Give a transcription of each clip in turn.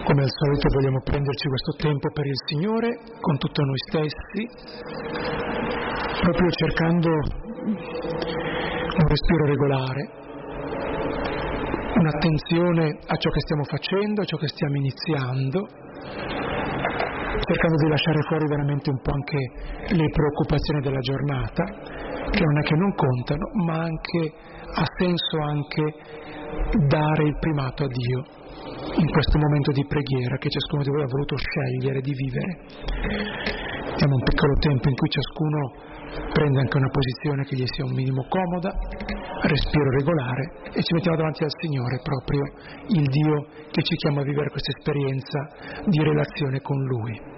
Come al solito vogliamo prenderci questo tempo per il Signore, con tutto noi stessi, proprio cercando un respiro regolare, un'attenzione a ciò che stiamo facendo, a ciò che stiamo iniziando, cercando di lasciare fuori veramente un po' anche le preoccupazioni della giornata, che non è che non contano, ma anche ha senso anche dare il primato a Dio in questo momento di preghiera che ciascuno di voi ha voluto scegliere di vivere. Diamo un piccolo tempo in cui ciascuno prende anche una posizione che gli sia un minimo comoda, respiro regolare, e ci mettiamo davanti al Signore, proprio il Dio che ci chiama a vivere questa esperienza di relazione con Lui.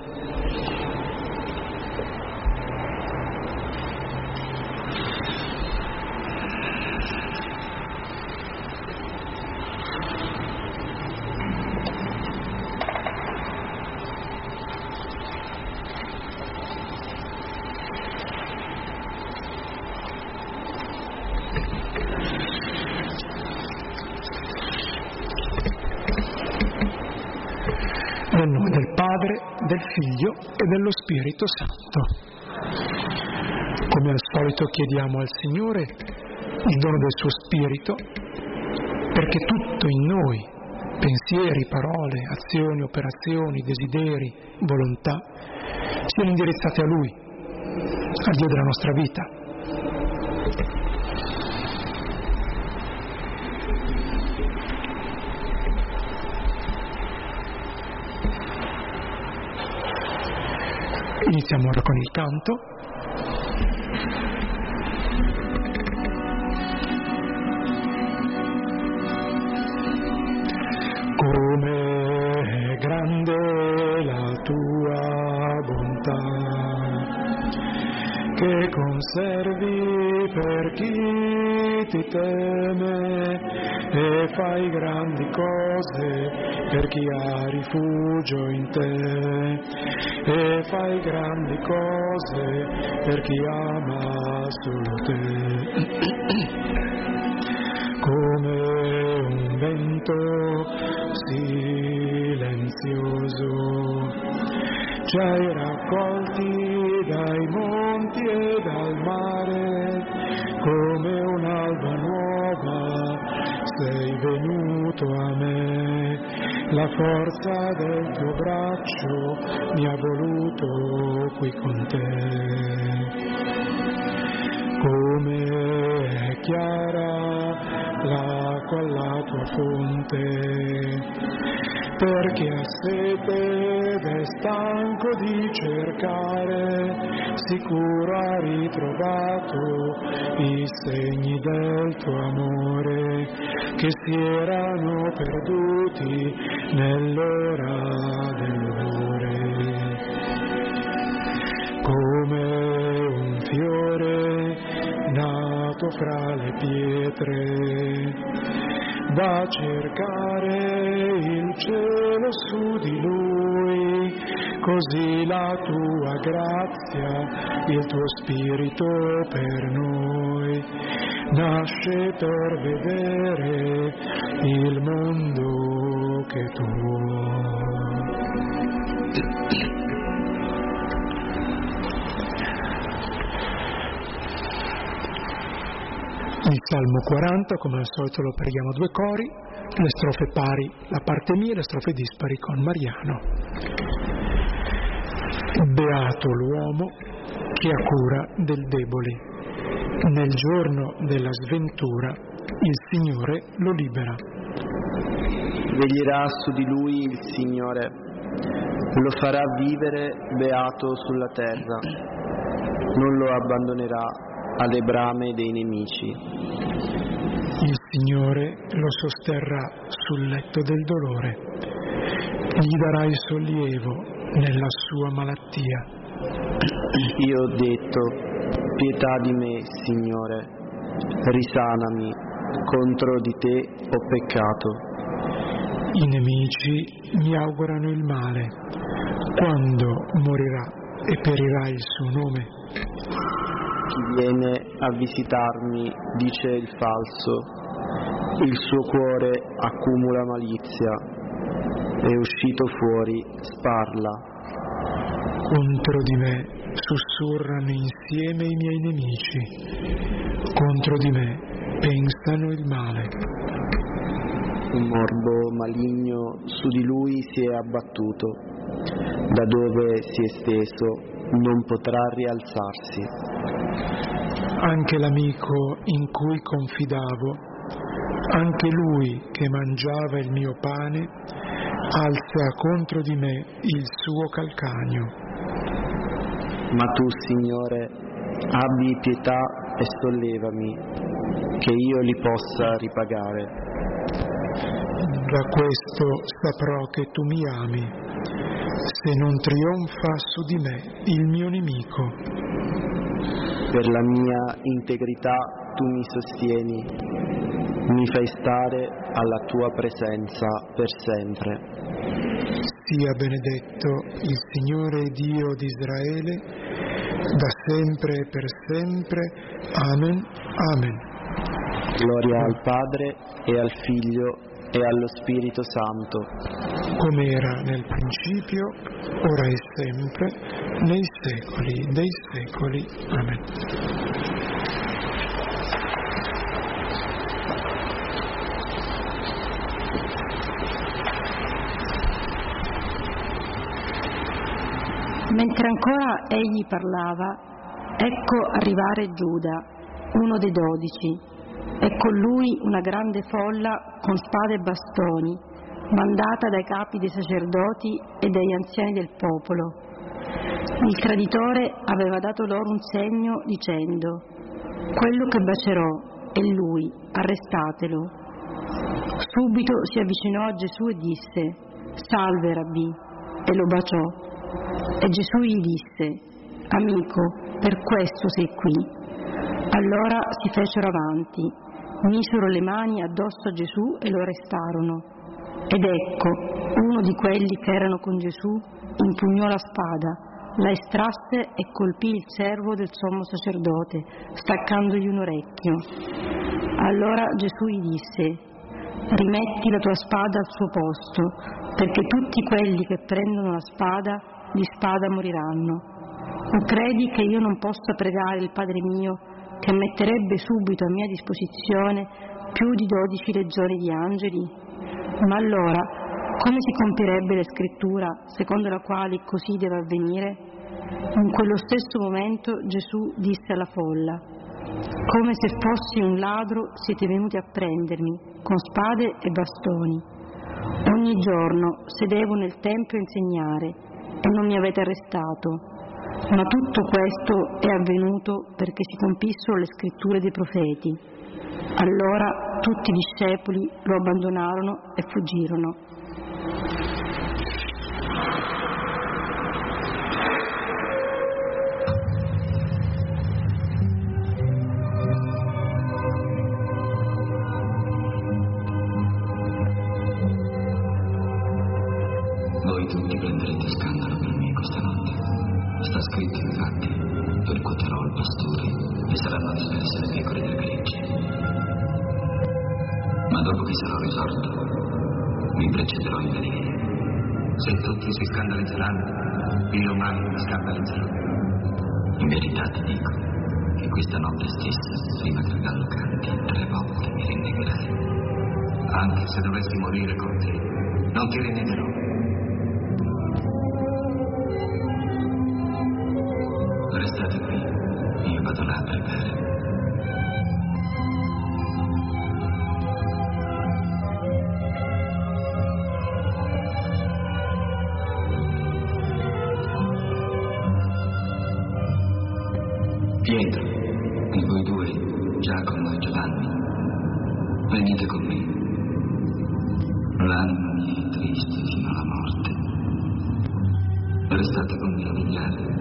Nel nome del Padre, del Figlio e dello Spirito Santo. Come al solito chiediamo al Signore il dono del suo Spirito, perché tutto in noi, pensieri, parole, azioni, operazioni, desideri, volontà, siano indirizzati a Lui, al Dio della nostra vita. Iniziamo ora con il canto. Come è grande la tua bontà, che conservi per chi ti teme e fai grandi cose per chi ha rifugio in te, e fai grandi cose per chi ama solo te. Come un vento silenzioso ci hai raccolti dai monti e dal mare, come un'alba nuova sei venuto a me, la forza del tuo braccio mi ha voluto qui con te. Come è chiara l'acqua alla tua fonte, per chi ha sete ed è stanco di cercare, sicuro ha ritrovato i segni del tuo amore, che si erano perduti nell'ora dell'ore. Come un fiore nato fra le pietre, va a cercare il cielo su di lui, così la tua grazia, il tuo spirito per noi, nasce per vedere il mondo che tu vuoi. Il Salmo 40, come al solito lo preghiamo a due cori, le strofe pari la parte mia e le strofe dispari con Mariano. Beato l'uomo che ha cura del debole, nel giorno della sventura il Signore lo libera. Veglierà su di lui il Signore, lo farà vivere beato sulla terra, non lo abbandonerà alle brame dei nemici. Il Signore lo sosterrà sul letto del dolore, gli darà il sollievo nella sua malattia. Io ho detto, pietà di me, Signore, risanami, contro di te ho peccato. I nemici mi augurano il male, quando morirà e perirà il suo nome. Chi viene a visitarmi dice il falso, il suo cuore accumula malizia. e uscito fuori sparla. Contro di me sussurrano insieme i miei nemici, contro di me pensano il male. Un morbo maligno su di lui si è abbattuto, da dove si è steso non potrà rialzarsi. Anche l'amico in cui confidavo, anche lui che mangiava il mio pane, alza contro di me il suo calcagno. Ma tu, Signore, abbi pietà e sollevami, che io li possa ripagare. Da questo saprò che tu mi ami, se non trionfa su di me il mio nemico. Per la mia integrità tu mi sostieni, mi fai stare alla tua presenza per sempre. Sia benedetto il Signore Dio di Israele, da sempre e per sempre. Amen. Amen. Gloria al Padre e al Figlio e allo Spirito Santo, come era nel principio, ora e sempre, nei secoli dei secoli. Amen. Mentre ancora egli parlava, ecco arrivare Giuda, uno dei 12, e con lui una grande folla con spade e bastoni, mandata dai capi dei sacerdoti e dagli anziani del popolo. Il traditore aveva dato loro un segno dicendo: quello che bacerò è lui, arrestatelo. Subito si avvicinò a Gesù e disse: salve, Rabbì, e lo baciò. E Gesù gli disse: amico, per questo sei qui. Allora si fecero avanti, misero le mani addosso a Gesù e lo arrestarono. Ed ecco, uno di quelli che erano con Gesù impugnò la spada, la estrasse e colpì il servo del sommo sacerdote, staccandogli un orecchio. Allora Gesù gli disse: rimetti la tua spada al suo posto, perché tutti quelli che prendono la spada di spada moriranno. O credi che io non possa pregare il Padre mio, che metterebbe subito a mia disposizione più di 12 legioni di angeli? Ma allora, come si compirebbe la scrittura secondo la quale così deve avvenire? In quello stesso momento Gesù disse alla folla: come se fossi un ladro siete venuti a prendermi con spade e bastoni. Ogni giorno sedevo nel tempio a insegnare e non mi avete arrestato, ma tutto questo è avvenuto perché si compissero le scritture dei profeti. Allora tutti i discepoli lo abbandonarono e fuggirono. Voi tutti prenderete scandalo per me questa notte. Sta scritto infatti: percuoterò il pastore e saranno disperse le pecore del gregge. Ma dopo che sarò risorto, mi precederò in Galilea. Se tutti si scandalizzeranno, io mai mi scandalizzerò. In verità ti dico che questa notte stessa, prima che il gallo canti, 3 volte mi rinnegherai. Anche se dovessi morire con te, non ti rinnegherò. Restate qui, io vado là a pregare. Pietro, e voi 2, Giacomo e Giovanni, venite con me. L'anima mia è triste fino alla morte. Restate con me a vegliare.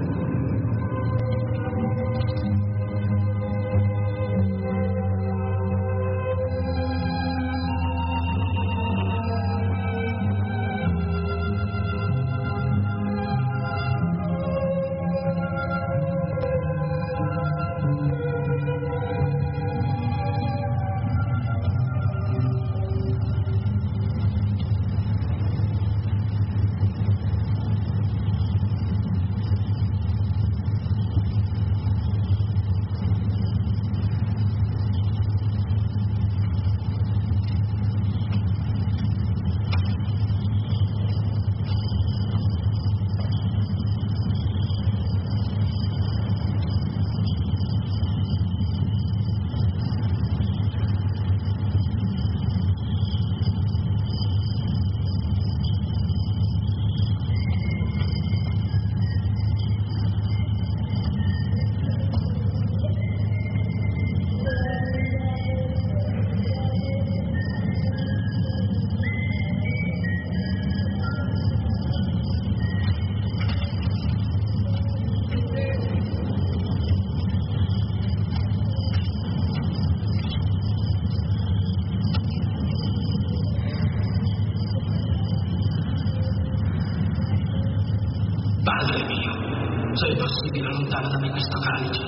Se è possibile, allontana da me questo calice.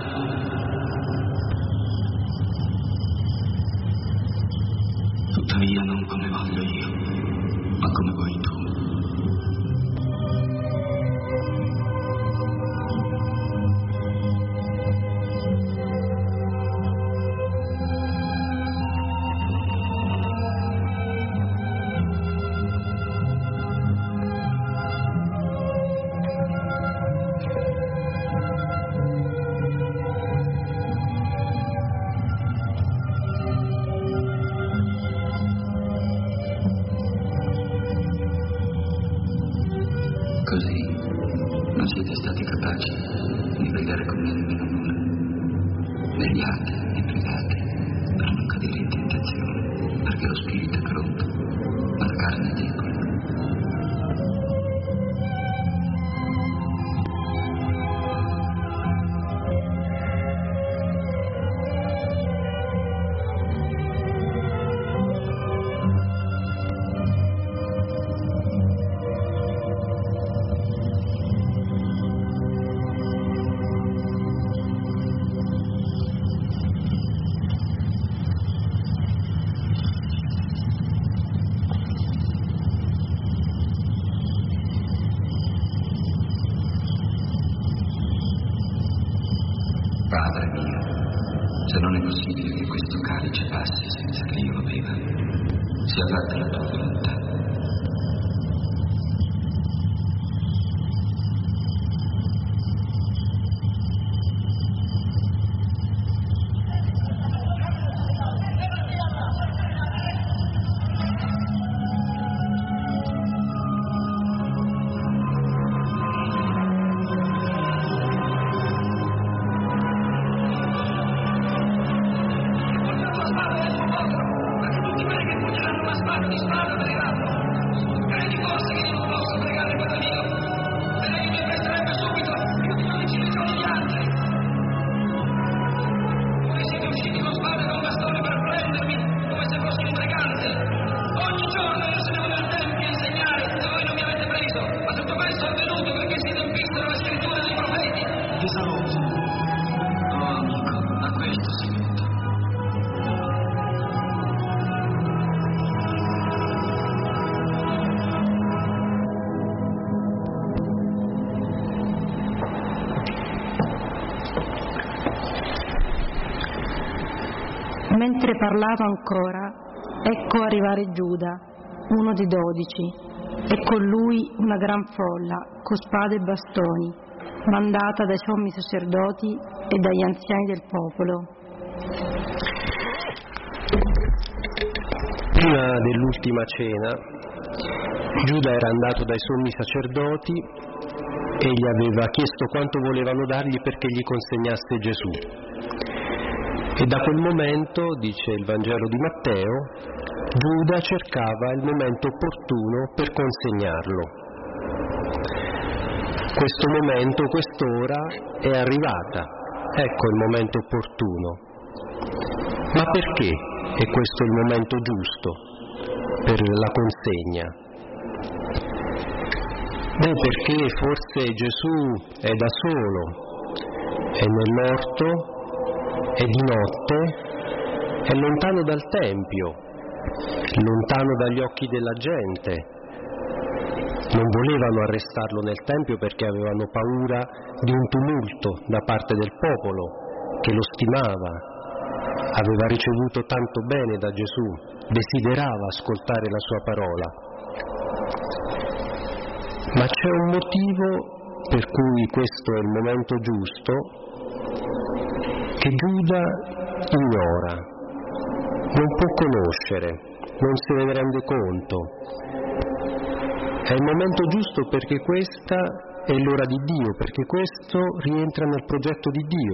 Tuttavia non come voglio io, ma come vuoi tu. Così non siete stati capaci di pregare con me nemmeno l'una. Vegliate e pregate per non cadere in tentazione, perché lo spirito è pronto, ma la carne è debole. Padre mio, se non è possibile che questo calice passi senza che io lo beva, sia fatta la tua volontà. Mentre parlava ancora, ecco arrivare Giuda, uno dei 12, e con lui una gran folla, con spade e bastoni, mandata dai sommi sacerdoti e dagli anziani del popolo. Prima dell'ultima cena, Giuda era andato dai sommi sacerdoti e gli aveva chiesto quanto volevano dargli perché gli consegnasse Gesù. E da quel momento, dice il Vangelo di Matteo, Giuda cercava il momento opportuno per consegnarlo. Questo momento, quest'ora è arrivata, ecco il momento opportuno. Ma perché è questo il momento giusto per la consegna? Beh, perché forse Gesù è da solo, è nell'orto, è di notte, è lontano dal Tempio, lontano dagli occhi della gente. Non volevano arrestarlo nel Tempio perché avevano paura di un tumulto da parte del popolo che lo stimava, aveva ricevuto tanto bene da Gesù, desiderava ascoltare la sua parola. Ma c'è un motivo per cui questo è il momento giusto che Giuda ignora, non può conoscere, non se ne rende conto. È il momento giusto perché questa è l'ora di Dio, perché questo rientra nel progetto di Dio.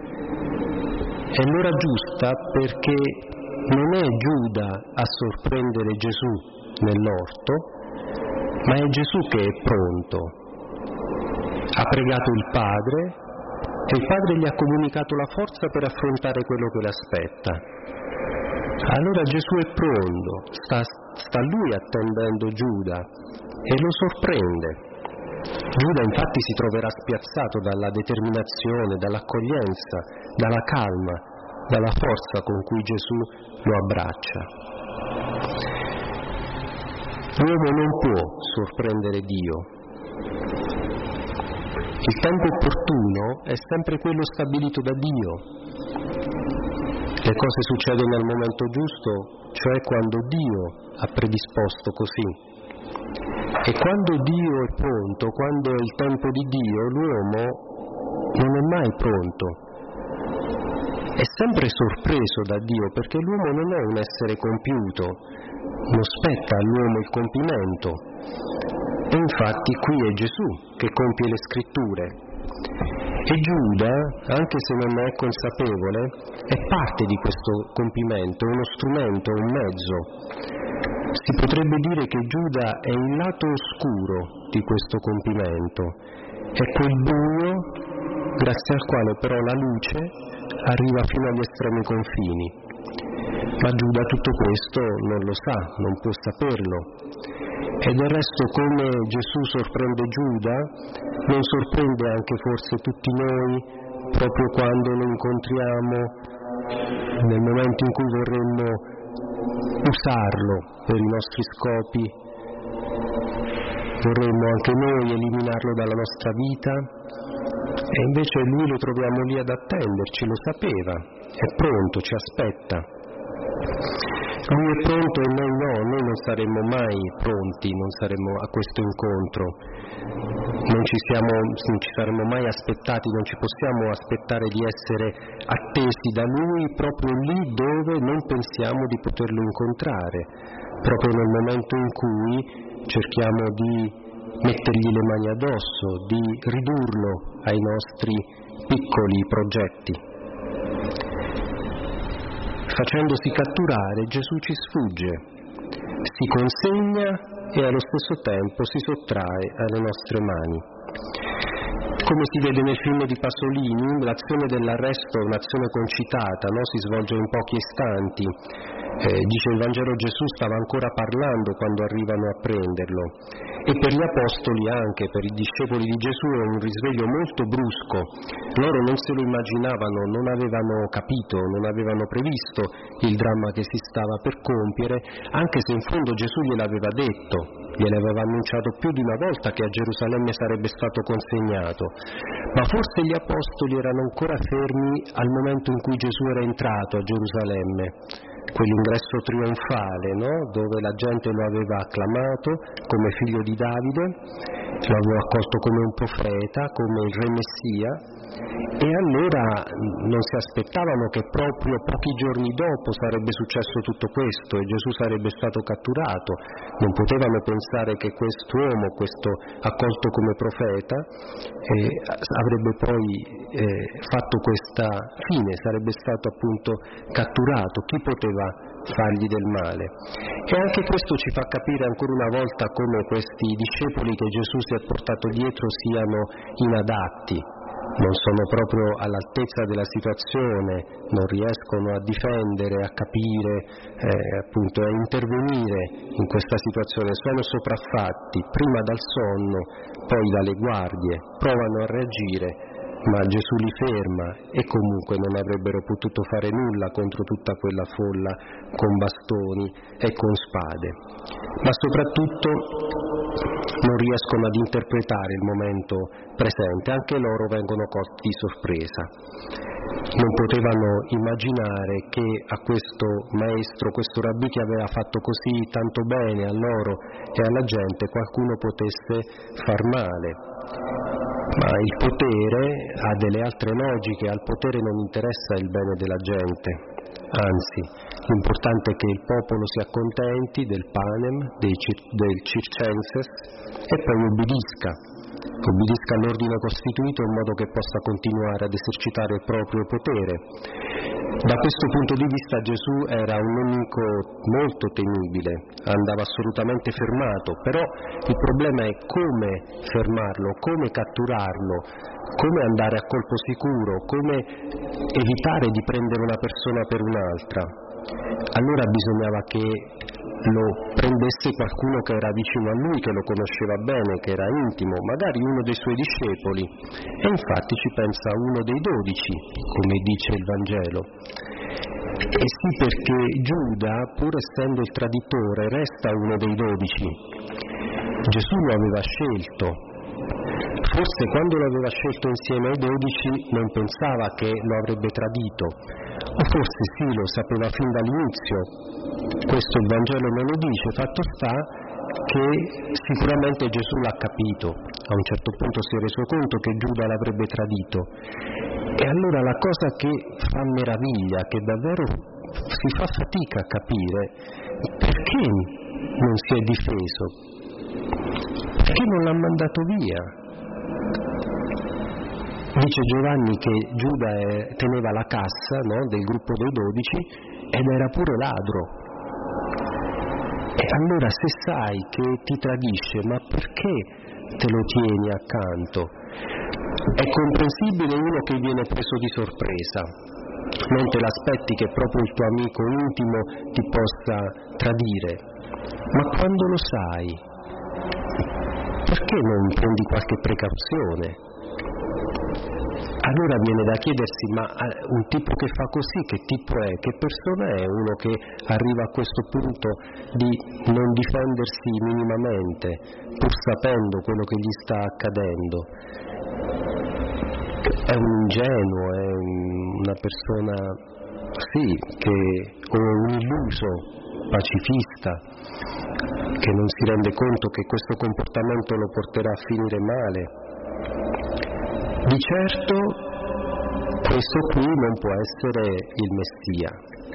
È l'ora giusta perché non è Giuda a sorprendere Gesù nell'orto, ma è Gesù che è pronto. Ha pregato il Padre e il Padre gli ha comunicato la forza per affrontare quello che l'aspetta. Allora Gesù è pronto, sta lui attendendo Giuda e lo sorprende. Giuda infatti si troverà spiazzato dalla determinazione, dall'accoglienza, dalla calma, dalla forza con cui Gesù lo abbraccia. L'uomo non può sorprendere Dio. Il tempo opportuno è sempre quello stabilito da Dio. Le cose succedono al momento giusto, cioè quando Dio ha predisposto così. E quando Dio è pronto, quando è il tempo di Dio, l'uomo non è mai pronto. È sempre sorpreso da Dio, perché l'uomo non è un essere compiuto, non spetta all'uomo il compimento. E infatti qui è Gesù che compie le scritture. E Giuda, anche se non ne è consapevole, è parte di questo compimento, è uno strumento, un mezzo. Si potrebbe dire che Giuda è il lato oscuro di questo compimento, è quel buio grazie al quale però la luce arriva fino agli estremi confini. Ma Giuda tutto questo non lo sa, non può saperlo. E del resto, come Gesù sorprende Giuda, non sorprende anche forse tutti noi proprio quando lo incontriamo nel momento in cui vorremmo usarlo per i nostri scopi, vorremmo anche noi eliminarlo dalla nostra vita, e invece Lui lo troviamo lì ad attenderci, lo sapeva, è pronto, ci aspetta. Lui è pronto e noi no, noi non saremmo mai pronti, non saremmo a questo incontro, non ci saremmo mai aspettati, non ci possiamo aspettare di essere attesi da Lui proprio lì dove non pensiamo di poterlo incontrare, proprio nel momento in cui cerchiamo di mettergli le mani addosso, di ridurlo ai nostri piccoli progetti. Facendosi catturare, Gesù ci sfugge, si consegna e allo stesso tempo si sottrae alle nostre mani. Come si vede nel film di Pasolini, l'azione dell'arresto è un'azione concitata, no? Si svolge in pochi istanti. Dice il Vangelo, Gesù stava ancora parlando quando arrivano a prenderlo. E per gli apostoli, anche per i discepoli di Gesù, è un risveglio molto brusco. Loro non se lo immaginavano, non avevano capito, non avevano previsto il dramma che si stava per compiere, anche se in fondo Gesù gliel'aveva detto, gliel'aveva annunciato più di una volta che a Gerusalemme sarebbe stato consegnato. Ma forse gli apostoli erano ancora fermi al momento in cui Gesù era entrato a Gerusalemme, quell'ingresso trionfale, no? Dove la gente lo aveva acclamato come figlio di Davide, lo aveva accolto come un profeta, come il re Messia, e allora non si aspettavano che proprio pochi giorni dopo sarebbe successo tutto questo e Gesù sarebbe stato catturato. Non potevano pensare che quest'uomo, questo accolto come profeta, avrebbe poi fatto questa fine, sarebbe stato appunto catturato. Chi poteva fargli del male? E anche questo ci fa capire ancora una volta come questi discepoli che Gesù si è portato dietro siano inadatti, non sono proprio all'altezza della situazione, non riescono a difendere, a capire, appunto a intervenire in questa situazione, sono sopraffatti prima dal sonno, poi dalle guardie, provano a reagire, ma Gesù li ferma e comunque non avrebbero potuto fare nulla contro tutta quella folla con bastoni e con spade. Ma soprattutto non riescono ad interpretare il momento presente, anche loro vengono colti di sorpresa. Non potevano immaginare che a questo maestro, questo rabbì che aveva fatto così tanto bene a loro e alla gente, qualcuno potesse far male. Ma il potere ha delle altre logiche, al potere non interessa il bene della gente, anzi, l'importante è che il popolo si accontenti del panem, del circenses, e poi obbedisca all'ordine costituito in modo che possa continuare ad esercitare il proprio potere. Da questo punto di vista Gesù era un nemico molto temibile, andava assolutamente fermato, però il problema è come fermarlo, come catturarlo, come andare a colpo sicuro, come evitare di prendere una persona per un'altra. allora bisognava che lo prendesse qualcuno che era vicino a lui, che lo conosceva bene, che era intimo, magari uno dei suoi discepoli, e infatti ci pensa uno dei 12, come dice il Vangelo. E sì, perché Giuda, pur essendo il traditore, resta uno dei 12. Gesù lo aveva scelto. Forse quando lo aveva scelto insieme ai 12 non pensava che lo avrebbe tradito, o forse sì, lo sapeva fin dall'inizio. Questo il Vangelo non lo dice, fatto sta che sicuramente Gesù l'ha capito, a un certo punto si è reso conto che Giuda l'avrebbe tradito, e allora la cosa che fa meraviglia, che davvero si fa fatica a capire, perché non si è difeso, perché non l'ha mandato via. Dice Giovanni che Giuda teneva la cassa, no, del gruppo dei 12 ed era pure ladro. E allora se sai che ti tradisce, ma perché te lo tieni accanto? È comprensibile uno che viene preso di sorpresa, non te l'aspetti che proprio il tuo amico intimo ti possa tradire, ma quando lo sai, perché non prendi qualche precauzione? Allora viene da chiedersi, ma un tipo che fa così, che tipo è? Che persona è uno che arriva a questo punto di non difendersi minimamente, pur sapendo quello che gli sta accadendo? È un ingenuo, è una persona, sì, o un illuso, pacifista, che non si rende conto che questo comportamento lo porterà a finire male. Di certo questo qui non può essere il Messia.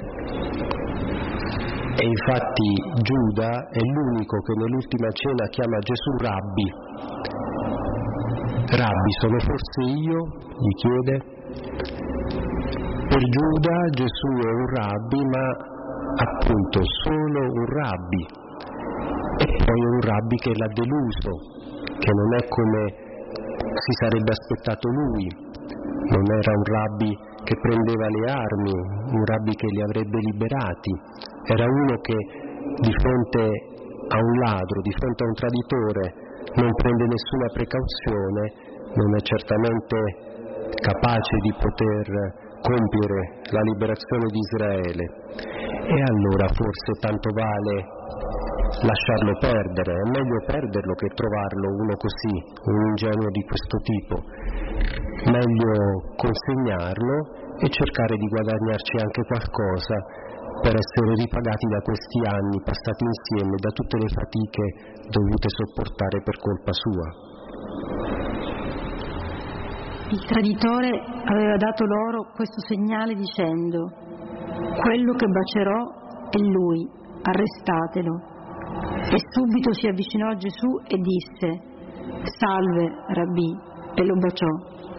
E infatti Giuda è l'unico che nell'ultima cena chiama Gesù Rabbi. Rabbi, sono forse io? Gli chiede. Per Giuda Gesù è un rabbi, ma appunto solo un rabbi. E poi un rabbi che l'ha deluso, che non è come si sarebbe aspettato lui, non era un rabbi che prendeva le armi, un rabbi che li avrebbe liberati, era uno che di fronte a un ladro, di fronte a un traditore, non prende nessuna precauzione, non è certamente capace di poter compiere la liberazione di Israele. E allora forse tanto vale lasciarlo perdere, è meglio perderlo che trovarlo uno così, un ingenuo di questo tipo. Meglio consegnarlo e cercare di guadagnarci anche qualcosa per essere ripagati da questi anni passati insieme, da tutte le fatiche dovute sopportare per colpa sua. Il traditore aveva dato loro questo segnale dicendo: quello che bacerò è lui, arrestatelo. E subito si avvicinò a Gesù e disse: salve, Rabbì, e lo baciò.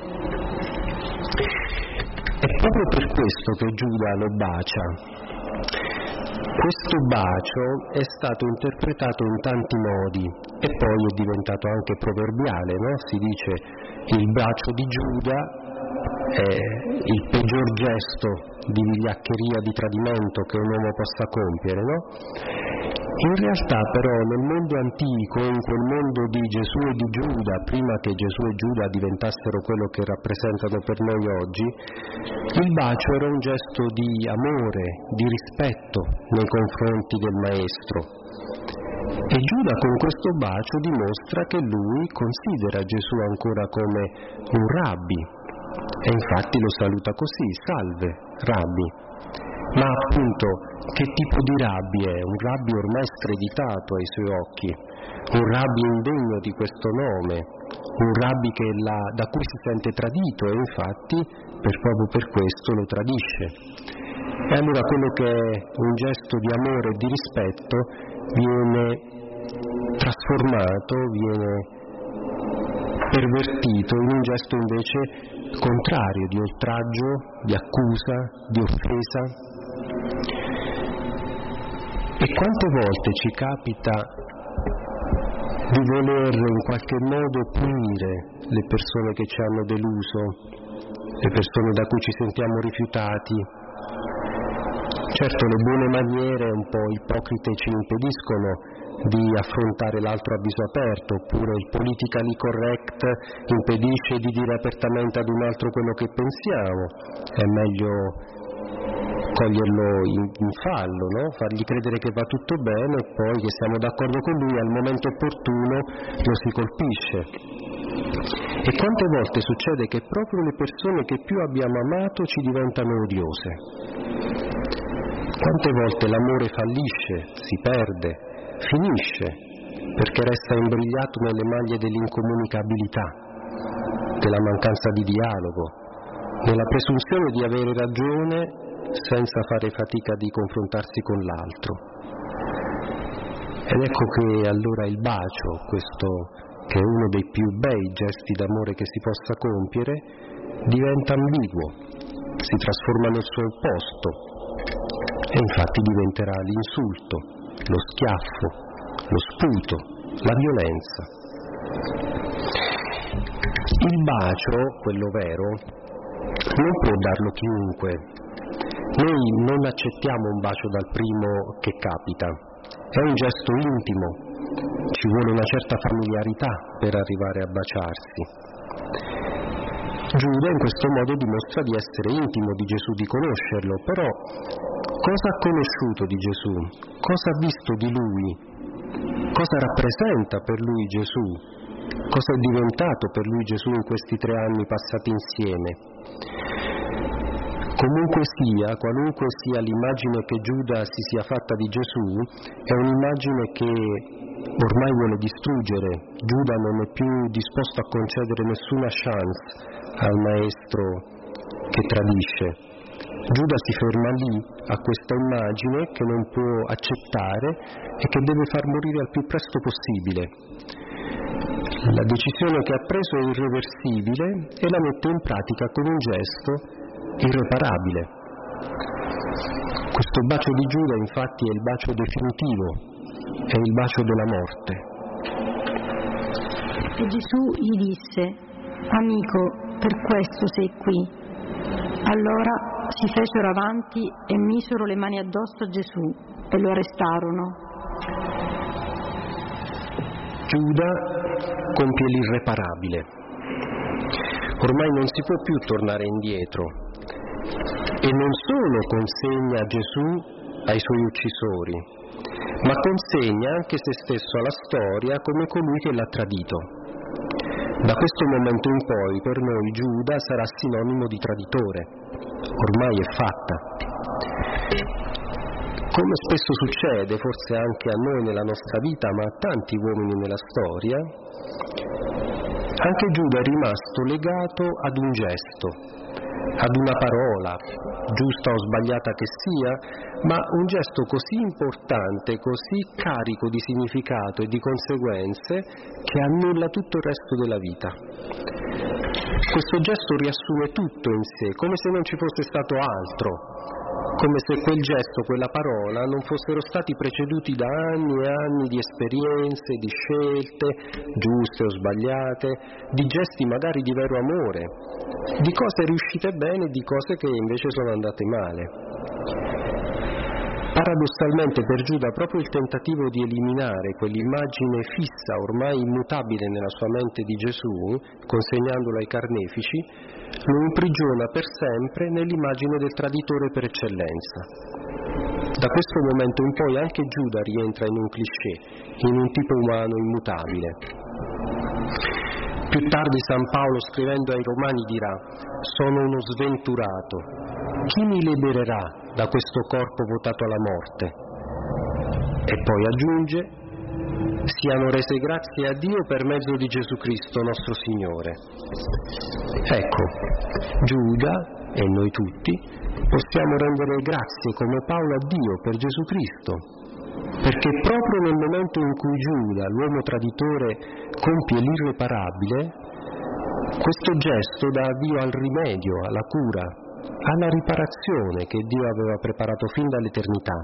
È proprio per questo che Giuda lo bacia. Questo bacio è stato interpretato in tanti modi e poi è diventato anche proverbiale, no? Si dice il bacio di Giuda è il peggior gesto di vigliaccheria, di tradimento che un uomo possa compiere, no? In realtà però nel mondo antico, in quel mondo di Gesù e di Giuda, prima che Gesù e Giuda diventassero quello che rappresentano per noi oggi, il bacio era un gesto di amore, di rispetto nei confronti del Maestro. E Giuda con questo bacio dimostra che lui considera Gesù ancora come un rabbi, e infatti lo saluta così: salve, rabbi. Ma appunto, che tipo di rabbi è? Un rabbi ormai screditato ai suoi occhi, un rabbi indegno di questo nome, un rabbi da cui si sente tradito, e infatti proprio per questo lo tradisce. E allora quello che è un gesto di amore e di rispetto viene trasformato, viene pervertito in un gesto invece contrario, di oltraggio, di accusa, di offesa. E quante volte ci capita di voler in qualche modo punire le persone che ci hanno deluso, le persone da cui ci sentiamo rifiutati, Certo, le buone maniere un po' ipocrite ci impediscono di affrontare l'altro a viso aperto, oppure il politically correct impedisce di dire apertamente ad un altro quello che pensiamo. È meglio coglierlo in fallo, no? Fargli credere che va tutto bene e poi che siamo d'accordo con lui, al momento opportuno lo si colpisce. E quante volte succede che proprio le persone che più abbiamo amato ci diventano odiose? Quante volte l'amore fallisce, si perde, finisce, perché resta imbrigliato nelle maglie dell'incomunicabilità, della mancanza di dialogo, nella presunzione di avere ragione senza fare fatica di confrontarsi con l'altro. Ed ecco che allora il bacio, questo che è uno dei più bei gesti d'amore che si possa compiere, diventa ambiguo, si trasforma nel suo opposto e infatti diventerà l'insulto, lo schiaffo, lo sputo, la violenza. Il bacio, quello vero, non può darlo chiunque. Noi non accettiamo un bacio dal primo che capita, è un gesto intimo, ci vuole una certa familiarità per arrivare a baciarsi. Giuda in questo modo dimostra di essere intimo di Gesù, di conoscerlo, però cosa ha conosciuto di Gesù? Cosa ha visto di Lui? Cosa rappresenta per Lui Gesù? Cosa è diventato per Lui Gesù in questi 3 anni passati insieme? Comunque sia, qualunque sia l'immagine che Giuda si sia fatta di Gesù, è un'immagine che ormai vuole distruggere. Giuda non è più disposto a concedere nessuna chance al maestro che tradisce. Giuda si ferma lì, a questa immagine che non può accettare e che deve far morire al più presto possibile. La decisione che ha preso è irreversibile e la mette in pratica con un gesto irreparabile. Questo bacio di Giuda infatti è il bacio definitivo, è il bacio della morte. E Gesù gli disse: amico, per questo sei qui. Allora si fecero avanti e misero le mani addosso a Gesù e lo arrestarono. Giuda compie l'irreparabile. Ormai non si può più tornare indietro. E non solo consegna Gesù ai suoi uccisori, ma consegna anche se stesso alla storia come colui che l'ha tradito. Da questo momento in poi per noi Giuda sarà sinonimo di traditore, ormai è fatta. Come spesso succede, forse anche a noi nella nostra vita, ma a tanti uomini nella storia, anche Giuda è rimasto legato ad un gesto, ad una parola, giusta o sbagliata che sia, ma un gesto così importante, così carico di significato e di conseguenze che annulla tutto il resto della vita. Questo gesto riassume tutto in sé, come se non ci fosse stato altro, come se quel gesto, quella parola non fossero stati preceduti da anni e anni di esperienze, di scelte, giuste o sbagliate, di gesti magari di vero amore, di cose riuscite bene e di cose che invece sono andate male. Paradossalmente per Giuda proprio il tentativo di eliminare quell'immagine fissa, ormai immutabile nella sua mente di Gesù, consegnandolo ai carnefici, lo imprigiona per sempre nell'immagine del traditore per eccellenza. Da questo momento in poi anche Giuda rientra in un cliché, in un tipo umano immutabile. Più tardi San Paolo, scrivendo ai Romani, dirà: «Sono uno sventurato, chi mi libererà da questo corpo votato alla morte?» E poi aggiunge: «Siano rese grazie a Dio per mezzo di Gesù Cristo nostro Signore». Ecco, Giuda e noi tutti possiamo rendere grazie come Paolo a Dio per Gesù Cristo, perché proprio nel momento in cui Giuda, l'uomo traditore, compie l'irreparabile, questo gesto dà avvio al rimedio, alla cura, alla riparazione che Dio aveva preparato fin dall'eternità.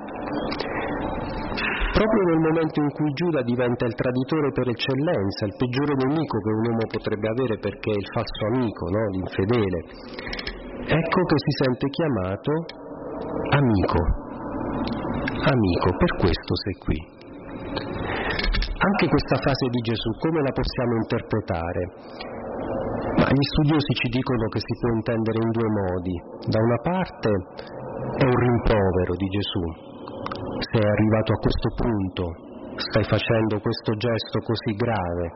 Proprio nel momento in cui Giuda diventa il traditore per eccellenza, il peggiore nemico che un uomo potrebbe avere, perché è il falso amico, no? L'infedele, ecco che si sente chiamato amico, per questo sei qui. Anche questa frase di Gesù, come la possiamo interpretare? Ma gli studiosi ci dicono che si può intendere in due modi. Da una parte è un rimprovero di Gesù. Sei arrivato a questo punto, stai facendo questo gesto così grave.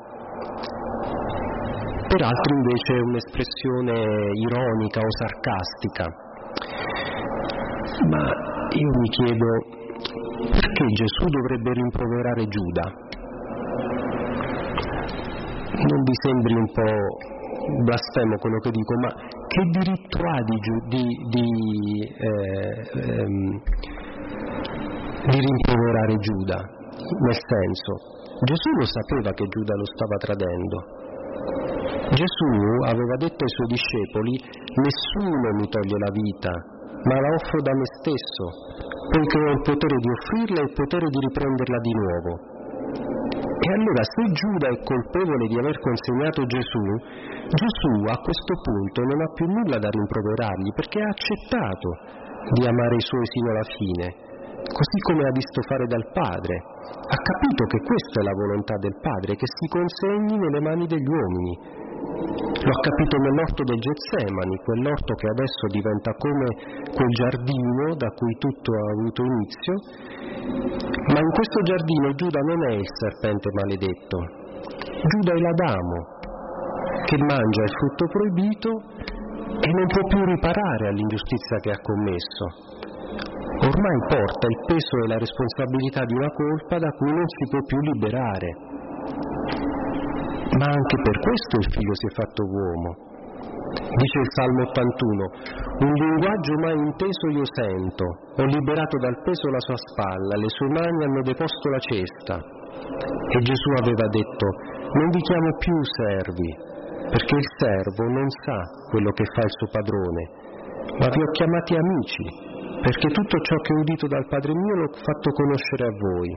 Per altri invece è un'espressione ironica o sarcastica. Ma io mi chiedo, perché Gesù dovrebbe rimproverare Giuda? Non vi sembri un po' blasfemo quello che dico, ma che diritto ha di rimproverare Giuda? Nel senso, Gesù lo sapeva che Giuda lo stava tradendo. Gesù aveva detto ai suoi discepoli: nessuno mi toglie la vita, ma la offro da me stesso, poiché ho il potere di offrirla e il potere di riprenderla di nuovo. E allora, se Giuda è colpevole di aver consegnato Gesù, Gesù a questo punto non ha più nulla da rimproverargli, perché ha accettato di amare i suoi sino alla fine, così come ha visto fare dal Padre. Ha capito che questa è la volontà del Padre, che si consegni nelle mani degli uomini. Lo ha capito nell'orto del Getsemani, quell'orto che adesso diventa come quel giardino da cui tutto ha avuto inizio, ma in questo giardino Giuda non è il serpente maledetto, Giuda è l'Adamo che mangia il frutto proibito e non può più riparare all'ingiustizia che ha commesso. Ormai porta il peso e la responsabilità di una colpa da cui non si può più liberare. Ma anche per questo il Figlio si è fatto uomo. Dice il Salmo 81: un linguaggio mai inteso io sento, ho liberato dal peso la sua spalla, le sue mani hanno deposto la cesta. E Gesù aveva detto: non vi chiamo più servi, perché il servo non sa quello che fa il suo padrone, ma vi ho chiamati amici, perché tutto ciò che ho udito dal Padre mio l'ho fatto conoscere a voi.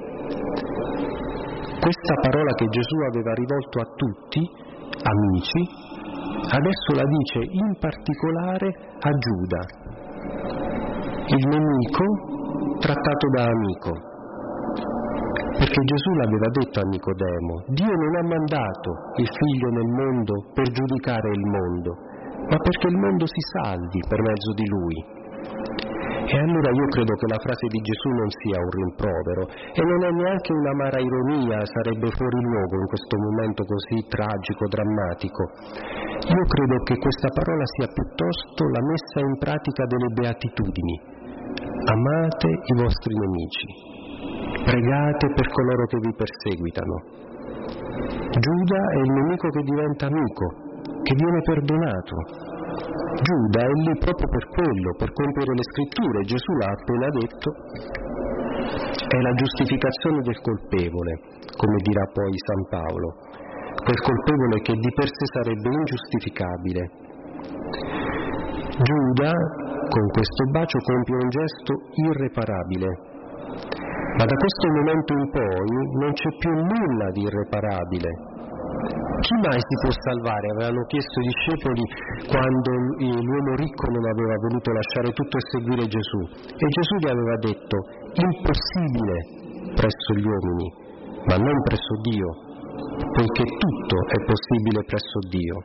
Questa parola che Gesù aveva rivolto a tutti, amici, adesso la dice in particolare a Giuda, il nemico trattato da amico. Perché Gesù l'aveva detto a Nicodemo: Dio non ha mandato il Figlio nel mondo per giudicare il mondo, ma perché il mondo si salvi per mezzo di Lui. E allora io credo che la frase di Gesù non sia un rimprovero e non è neanche un'amara ironia, sarebbe fuori luogo in questo momento così tragico, drammatico. Io credo che questa parola sia piuttosto la messa in pratica delle beatitudini. Amate i vostri nemici, pregate per coloro che vi perseguitano. Giuda è il nemico che diventa amico, che viene perdonato. Giuda è lì proprio per quello, per compiere le scritture. Gesù l'ha appena detto, è la giustificazione del colpevole, come dirà poi San Paolo, quel colpevole che di per sé sarebbe ingiustificabile. Giuda con questo bacio compie un gesto irreparabile, ma da questo momento in poi non c'è più nulla di irreparabile. Chi mai si può salvare? Avevano chiesto i discepoli quando l'uomo ricco non aveva voluto lasciare tutto e seguire Gesù, e Gesù gli aveva detto: impossibile presso gli uomini, ma non presso Dio, poiché tutto è possibile presso Dio.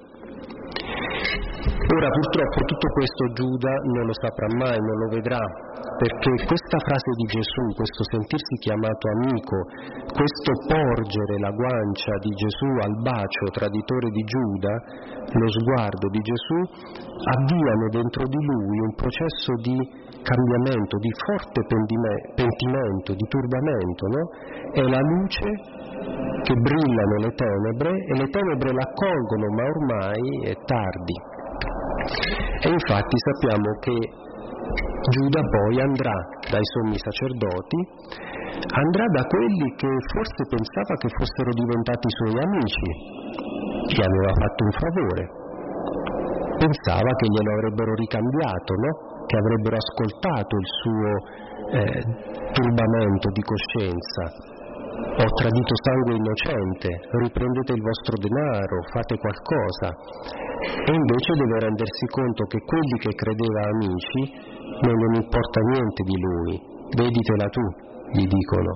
Ora purtroppo tutto questo Giuda non lo saprà mai, non lo vedrà, perché questa frase di Gesù, questo sentirsi chiamato amico, questo porgere la guancia di Gesù al bacio traditore di Giuda, lo sguardo di Gesù, avviano dentro di lui un processo di cambiamento, di forte pentimento, di turbamento, no? È la luce che brilla nelle tenebre e le tenebre l'accolgono, ma ormai è tardi. E infatti sappiamo che Giuda poi andrà dai sommi sacerdoti, andrà da quelli che forse pensava che fossero diventati suoi amici, gli aveva fatto un favore, pensava che glielo avrebbero ricambiato, no? Che avrebbero ascoltato il suo turbamento di coscienza. Ho tradito sangue innocente, riprendete il vostro denaro, fate qualcosa. E invece deve rendersi conto che quelli che credeva amici non gliene importa niente di lui, veditela tu, gli dicono.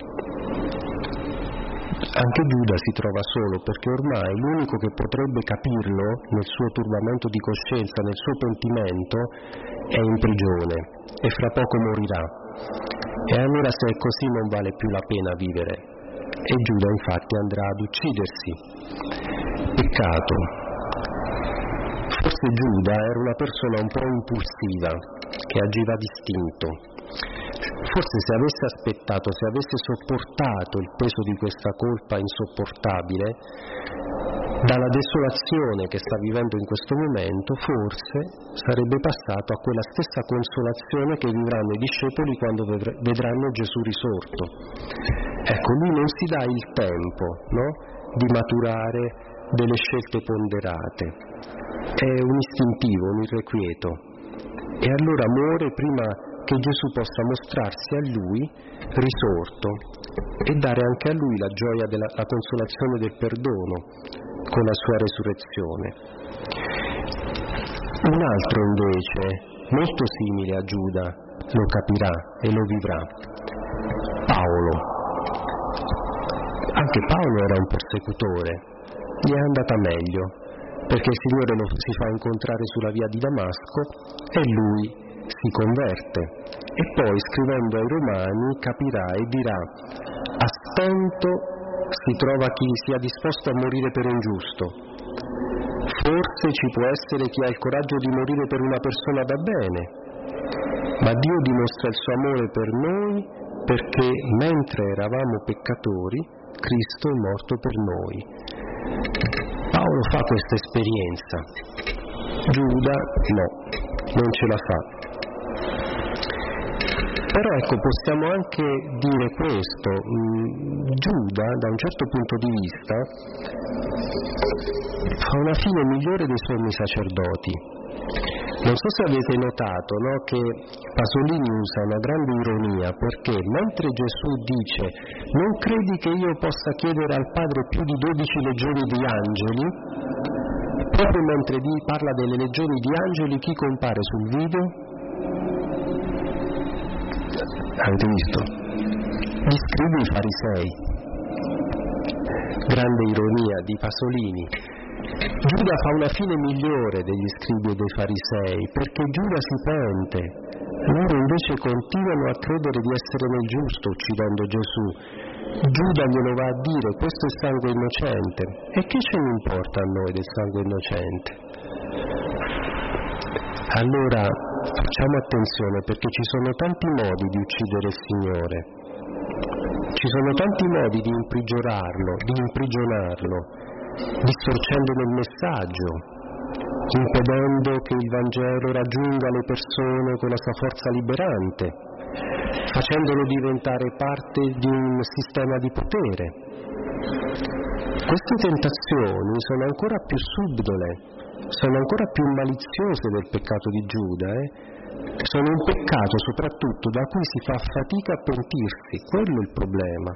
Anche Giuda si trova solo perché ormai l'unico che potrebbe capirlo nel suo turbamento di coscienza, nel suo pentimento, è in prigione e fra poco morirà. E allora se è così non vale più la pena vivere. E Giuda infatti andrà ad uccidersi. Peccato. Forse Giuda era una persona un po' impulsiva, che agiva distinto. Forse se avesse aspettato, se avesse sopportato il peso di questa colpa insopportabile, dalla desolazione che sta vivendo in questo momento, forse sarebbe passato a quella stessa consolazione che vivranno i discepoli quando vedranno Gesù risorto. Ecco, lui non si dà il tempo, no? Di maturare delle scelte ponderate. È un istintivo, un irrequieto. E allora muore prima che Gesù possa mostrarsi a lui risorto e dare anche a lui la gioia la consolazione del perdono con la sua resurrezione. Un altro invece, molto simile a Giuda, lo capirà e lo vivrà. Paolo. Anche Paolo era un persecutore, gli è andata meglio, perché il Signore lo si fa incontrare sulla via di Damasco e lui si converte. E poi, scrivendo ai Romani, capirà e dirà: a stento si trova chi sia disposto a morire per un giusto. Forse ci può essere chi ha il coraggio di morire per una persona da bene, ma Dio dimostra il suo amore per noi perché, mentre eravamo peccatori, Cristo è morto per noi. Paolo fa questa esperienza, Giuda no, non ce la fa. Però ecco, possiamo anche dire questo, Giuda da un certo punto di vista fa una fine migliore dei sommi sacerdoti. Non so se avete notato, no, che Pasolini usa una grande ironia, perché mentre Gesù dice non credi che io possa chiedere al Padre più di 12 legioni di angeli, proprio mentre parla delle legioni di angeli, chi compare sul video? Avete visto? Gli scribi farisei. Grande ironia di Pasolini. Giuda fa una fine migliore degli scribi e dei farisei, perché Giuda si pente. Loro invece continuano a credere di essere nel giusto uccidendo Gesù. Giuda glielo va a dire: questo è sangue innocente. E che ce ne importa a noi del sangue innocente? Allora facciamo attenzione, perché ci sono tanti modi di uccidere il Signore, ci sono tanti modi di imprigionarlo, distorcendone il messaggio, impedendo che il Vangelo raggiunga le persone con la sua forza liberante, facendolo diventare parte di un sistema di potere. Queste tentazioni sono ancora più subdole, sono ancora più maliziose del peccato di Giuda, sono un peccato soprattutto da cui si fa fatica a pentirsi, quello è il problema.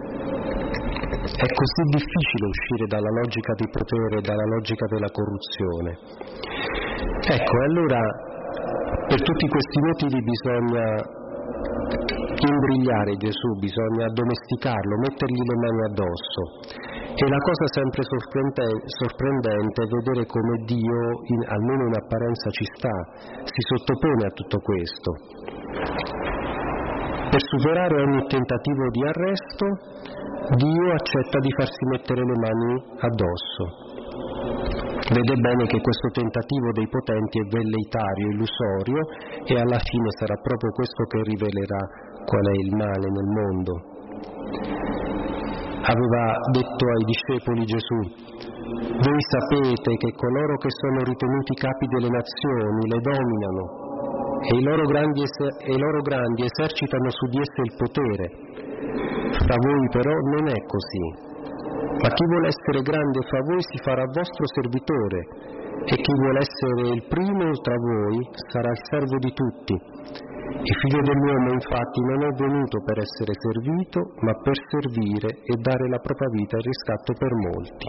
È così difficile uscire dalla logica di potere, dalla logica della corruzione. Ecco, allora per tutti questi motivi bisogna imbrigliare Gesù, bisogna addomesticarlo, mettergli le mani addosso. E la cosa sempre sorprendente è vedere come Dio, almeno in apparenza ci sta, si sottopone a tutto questo. Per superare ogni tentativo di arresto, Dio accetta di farsi mettere le mani addosso. Vede bene che questo tentativo dei potenti è velleitario, illusorio, e alla fine sarà proprio questo che rivelerà qual è il male nel mondo. Aveva detto ai discepoli Gesù: voi sapete che coloro che sono ritenuti capi delle nazioni le dominano e i loro grandi esercitano su di esse il potere. Fra voi però non è così, ma chi vuole essere grande fra voi si farà vostro servitore, e chi vuole essere il primo tra voi sarà il servo di tutti. Il Figlio dell'uomo infatti non è venuto per essere servito, ma per servire e dare la propria vita in riscatto per molti.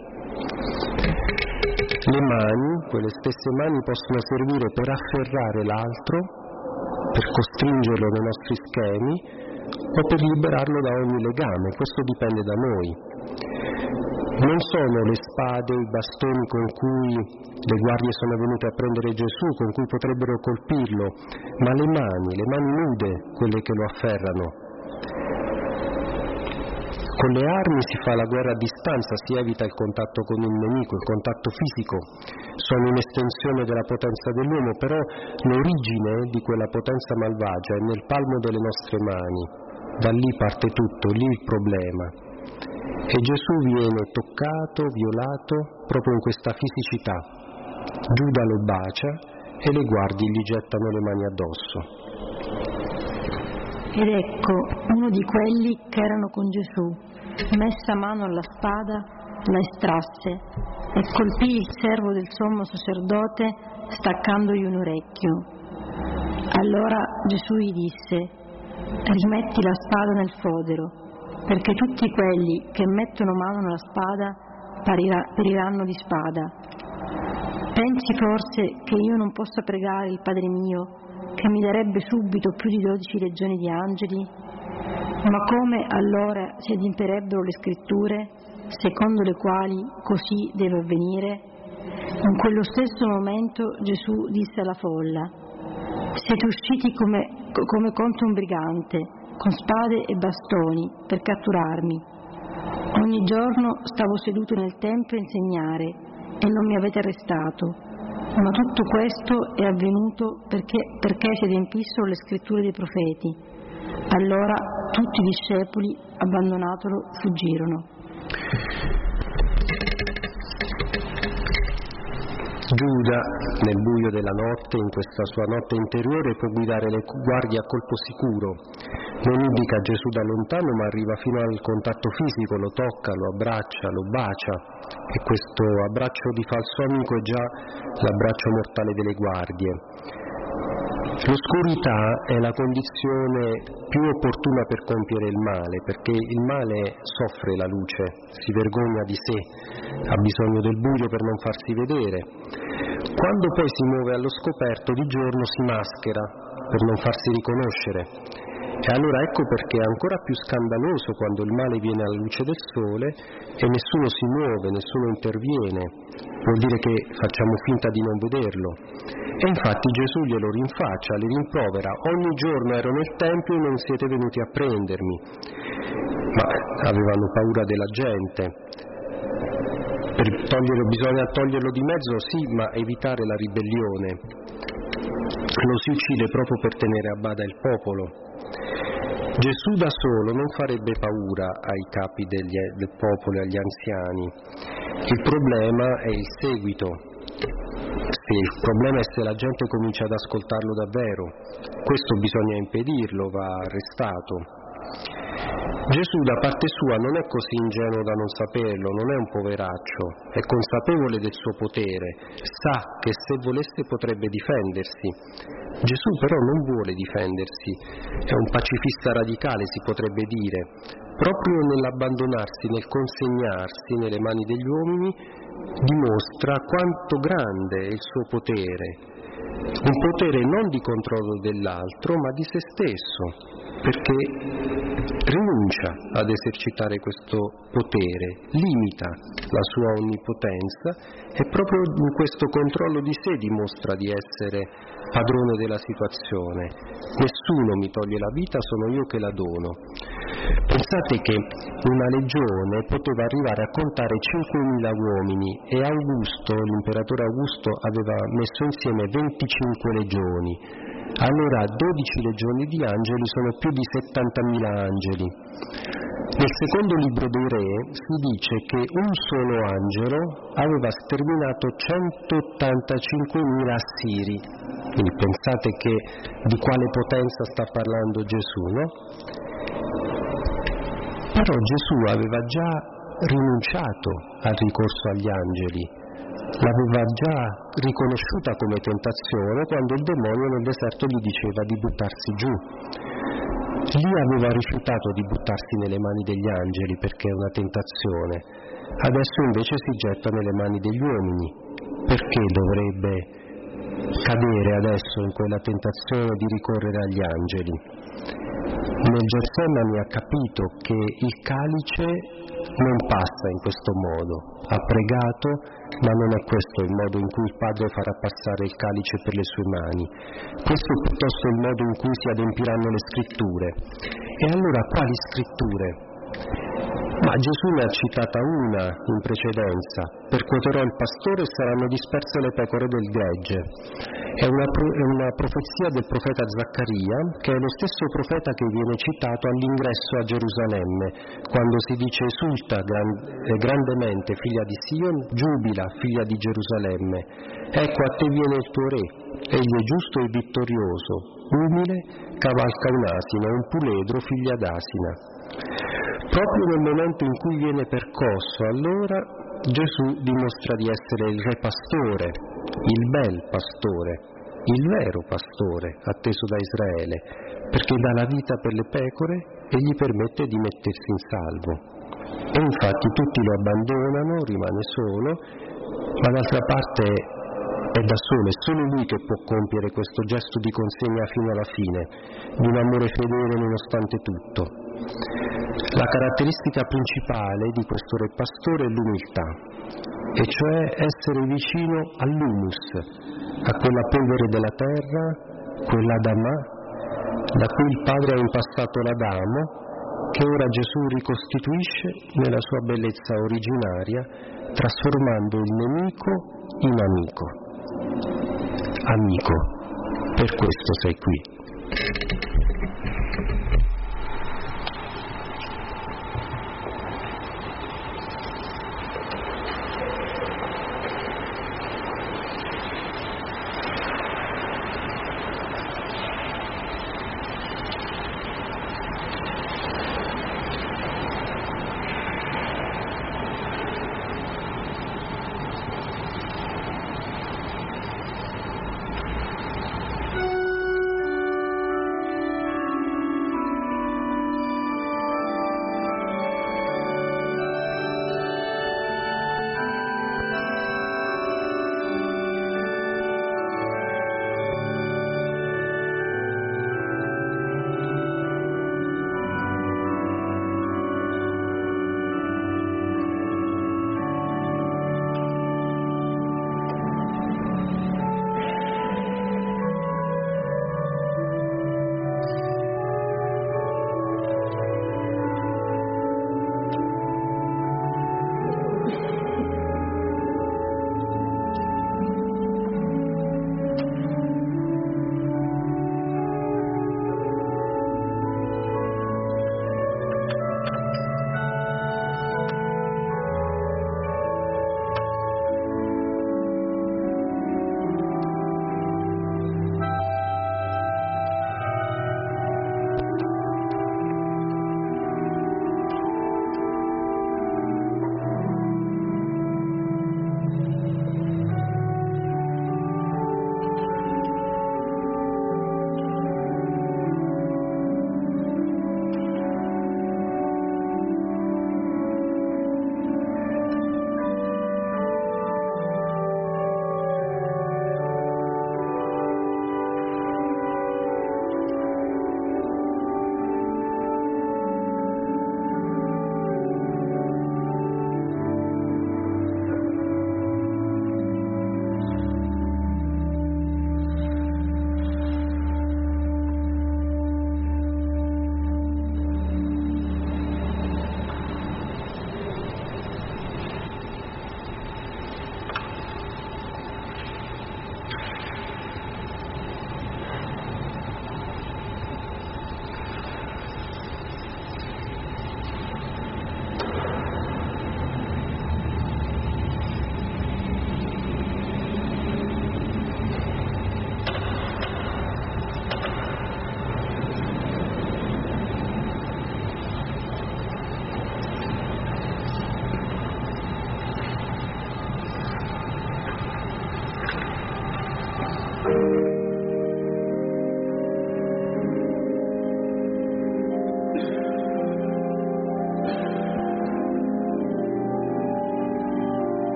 Le mani, quelle stesse mani, possono servire per afferrare l'altro per costringerlo nei nostri schemi o per liberarlo da ogni legame, questo dipende da noi. Non sono le spade, i bastoni con cui le guardie sono venute a prendere Gesù, con cui potrebbero colpirlo, ma le mani nude, quelle che lo afferrano. Con le armi si fa la guerra a distanza, si evita il contatto con il nemico, il contatto fisico. Sono un'estensione della potenza dell'uomo, però l'origine di quella potenza malvagia è nel palmo delle nostre mani. Da lì parte tutto, lì il problema. E Gesù viene toccato, violato, proprio in questa fisicità. Giuda lo bacia e le guardie gli gettano le mani addosso. Ed ecco, uno di quelli che erano con Gesù, messa mano alla spada, la estrasse e colpì il servo del sommo sacerdote staccandogli un orecchio. Allora Gesù gli disse: rimetti la spada nel fodero, perché tutti quelli che mettono mano alla spada periranno di spada. Pensi forse che io non possa pregare il Padre mio, che mi darebbe subito più di 12 legioni di angeli? Ma come allora si adempirebbero le scritture, secondo le quali così deve avvenire? In quello stesso momento Gesù disse alla folla: siete usciti come contro un brigante, con spade e bastoni, per catturarmi. Ogni giorno stavo seduto nel tempio a insegnare e non mi avete arrestato. Ma tutto questo è avvenuto perché si adempissero le scritture dei profeti. Allora tutti i discepoli, abbandonatolo, fuggirono. Giuda, nel buio della notte, in questa sua notte interiore, può guidare le guardie a colpo sicuro. Non indica Gesù da lontano, ma arriva fino al contatto fisico, lo tocca, lo abbraccia, lo bacia. E questo abbraccio di falso amico è già l'abbraccio mortale delle guardie. L'oscurità è la condizione più opportuna per compiere il male, perché il male soffre la luce, si vergogna di sé, ha bisogno del buio per non farsi vedere. Quando poi si muove allo scoperto, di giorno si maschera per non farsi riconoscere. E allora ecco perché è ancora più scandaloso quando il male viene alla luce del sole e nessuno si muove, nessuno interviene. Vuol dire che facciamo finta di non vederlo. E infatti Gesù glielo rinfaccia, li rimprovera: ogni giorno ero nel Tempio e non siete venuti a prendermi. Ma avevano paura della gente. Bisogna toglierlo di mezzo, sì, ma evitare la ribellione. Lo si uccide proprio per tenere a bada il popolo. Gesù da solo non farebbe paura ai capi del popolo e agli anziani. Il problema è il seguito. Il problema è se la gente comincia ad ascoltarlo davvero. Questo bisogna impedirlo, va arrestato. Gesù da parte sua non è così ingenuo da non saperlo, non è un poveraccio, è consapevole del suo potere, sa che se volesse potrebbe difendersi. Gesù però non vuole difendersi, è un pacifista radicale, si potrebbe dire. Proprio nell'abbandonarsi, nel consegnarsi nelle mani degli uomini, dimostra quanto grande è il suo potere. Un potere non di controllo dell'altro, ma di se stesso, perché rinuncia ad esercitare questo potere, limita la sua onnipotenza e proprio in questo controllo di sé dimostra di essere padrone della situazione. Nessuno mi toglie la vita, sono io che la dono. Pensate che una legione poteva arrivare a contare 5.000 uomini e l'imperatore Augusto aveva messo insieme 25 legioni. Allora 12 legioni di angeli sono più di 70.000 angeli. Nel secondo libro dei Re si dice che un solo angelo aveva sterminato 185.000 assiri. Quindi pensate di quale potenza sta parlando Gesù, no? Però Gesù aveva già rinunciato al ricorso agli angeli, l'aveva già riconosciuta come tentazione quando il demonio nel deserto gli diceva di buttarsi giù. Lì aveva rifiutato di buttarsi nelle mani degli angeli perché è una tentazione, adesso invece si getta nelle mani degli uomini. Perché dovrebbe cadere adesso in quella tentazione di ricorrere agli angeli. Nel Getsemani ha capito che il calice non passa in questo modo, ha pregato, ma non è questo il modo in cui il Padre farà passare il calice per le sue mani. Questo è piuttosto il modo in cui si adempiranno le scritture. E allora quali scritture? Ma Gesù ne ha citata una in precedenza: percuoterò il pastore e saranno disperse le pecore del gregge. È una profezia del profeta Zaccaria, che è lo stesso profeta che viene citato all'ingresso a Gerusalemme, quando si dice: esulta grandemente, figlia di Sion, giubila, figlia di Gerusalemme. Ecco, a te viene il tuo re, egli è giusto e vittorioso, umile, cavalca un asino, un puledro, figlia d'asina. Proprio nel momento in cui viene percosso, allora Gesù dimostra di essere il re pastore, il bel pastore, il vero pastore atteso da Israele, perché dà la vita per le pecore e gli permette di mettersi in salvo. E infatti tutti lo abbandonano, rimane solo, ma d'altra parte è da solo, è solo lui che può compiere questo gesto di consegna fino alla fine, di un amore fedele nonostante tutto. La caratteristica principale di questo re pastore è l'umiltà, e cioè essere vicino all'humus, a quella polvere della terra, quell'Adamà, da cui il Padre ha impastato l'Adamo, che ora Gesù ricostituisce nella sua bellezza originaria, trasformando il nemico in amico. Amico, per questo sei qui.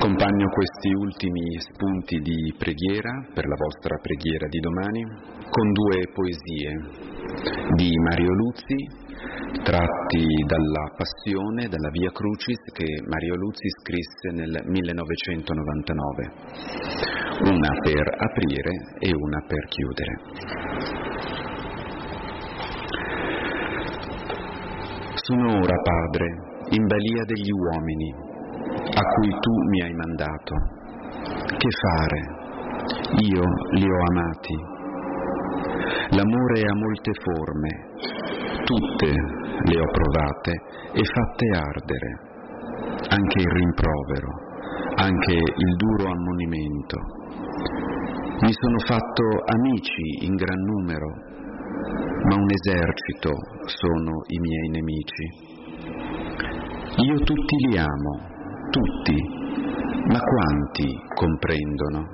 Accompagno questi ultimi spunti di preghiera per la vostra preghiera di domani con due poesie di Mario Luzi tratti dalla Passione, dalla Via Crucis, che Mario Luzi scrisse nel 1999, una per aprire e una per chiudere. Sono ora, Padre, in balia degli uomini a cui tu mi hai mandato. Che fare? Io li ho amati. L'amore ha molte forme, tutte le ho provate e fatte ardere, anche il rimprovero, anche il duro ammonimento. Mi sono fatto amici in gran numero, ma un esercito sono i miei nemici. Io tutti li amo, tutti, ma quanti comprendono?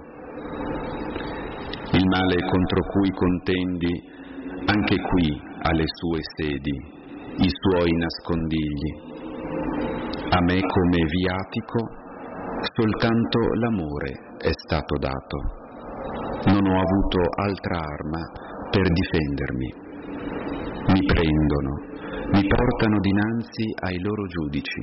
Il male contro cui contendi, anche qui ha le sue sedi, i suoi nascondigli. A me come viatico soltanto l'amore è stato dato. Non ho avuto altra arma per difendermi. Mi prendono, mi portano dinanzi ai loro giudici.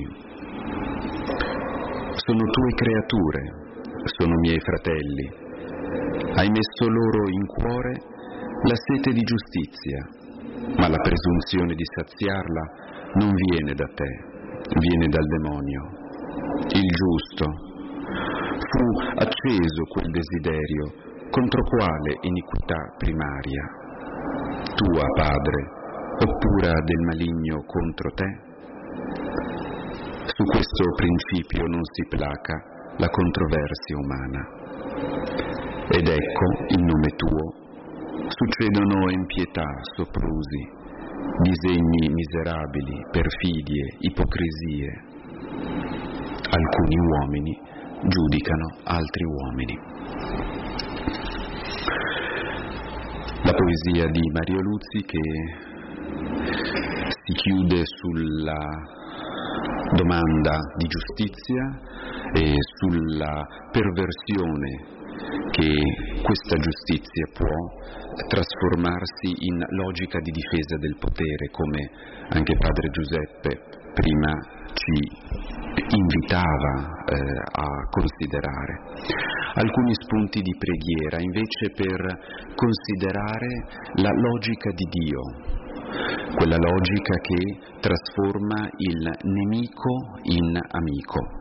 Sono tue creature, sono miei fratelli. Hai messo loro in cuore la sete di giustizia, ma la presunzione di saziarla non viene da te, viene dal demonio. Il giusto. Fu acceso quel desiderio, contro quale iniquità primaria? Tua, Padre, oppure del maligno contro te? Su questo principio non si placa la controversia umana. Ed ecco, in nome tuo, succedono impietà, soprusi, disegni miserabili, perfidie, ipocrisie. Alcuni uomini giudicano altri uomini. La poesia di Mario Luzi che si chiude sulla domanda di giustizia e sulla perversione che questa giustizia può trasformarsi in logica di difesa del potere, come anche Padre Giuseppe prima ci invitava a considerare. Alcuni spunti di preghiera invece per considerare la logica di Dio, quella logica che trasforma il nemico in amico.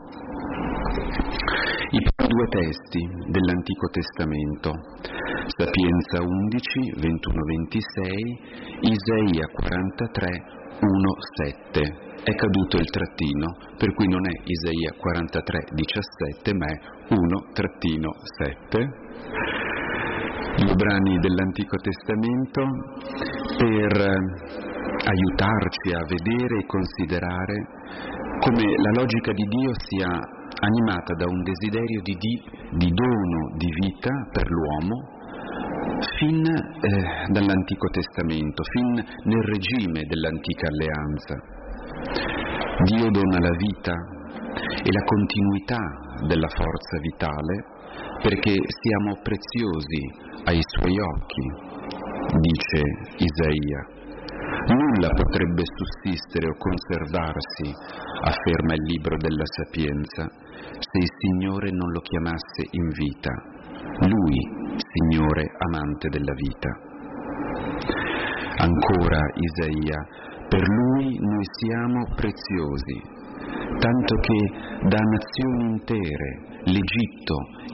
I due testi dell'Antico Testamento, Sapienza 11, 21-26, Isaia 43, 1-7. È caduto il trattino, per cui non è Isaia 43, 17, ma è 1-7. I brani dell'Antico Testamento per aiutarci a vedere e considerare come la logica di Dio sia animata da un desiderio di dono di vita per l'uomo fin dall'Antico Testamento, fin nel regime dell'Antica Alleanza. Dio dona la vita e la continuità della forza vitale perché siamo preziosi ai Suoi occhi, dice Isaia. Nulla potrebbe sussistere o conservarsi, afferma il libro della Sapienza, se il Signore non lo chiamasse in vita, Lui, Signore amante della vita. Ancora Isaia, per Lui noi siamo preziosi, tanto che da nazioni intere l'Egitto